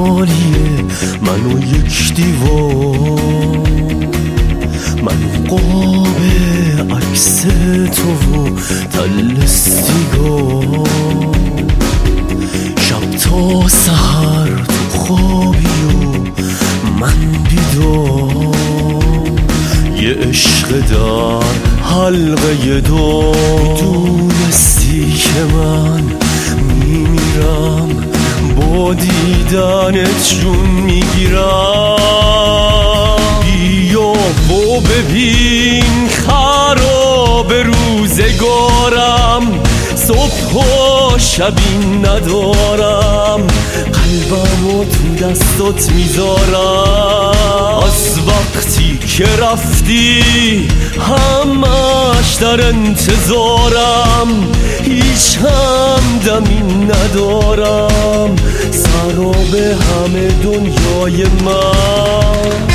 خالیه، منو یک دیوار، منو قاب عکس تو و تل سیگار. شب تا سحر تو خوابی و من بیدار، یه عشق در حلقه دار. دونستی که من میمیرم، با دیدنت جون میگیرم. بیا و ببین خراب روزگارم، صبح و شبی ندارم، قلبمو تو دستات میذارم. از وقتی که رفتی همش در انتظارم، هیچ همدمی ندارم، سراب همه دنیای من.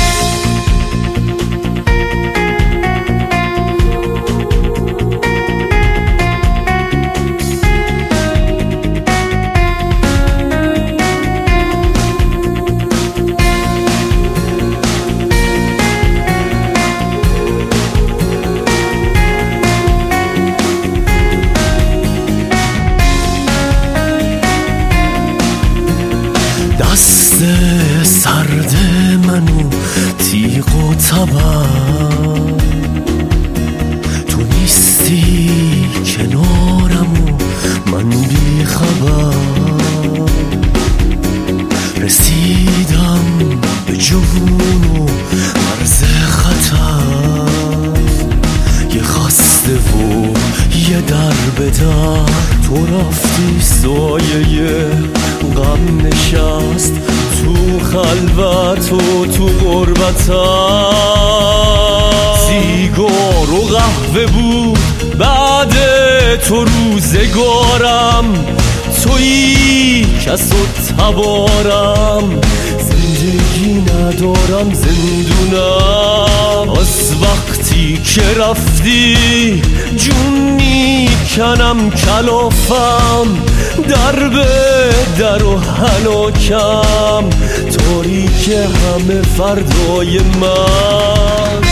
دست سرد منو تیغ و تبر، تو نیستی کنارم و من بی خبر. رسیدم به جون و مرز خطر، یه خسته و یه در به در. تو رفتی سایه غم نشست تو خلوت و تو غربتم. سیگار و قهوه بود بعد تو روزگارم، تویی کس و تبارم. زندگی ندارم زندونم، از وقتی که رفتی جون میکنم کلافم. در به در و هلاکم، تاریک همه فردای من.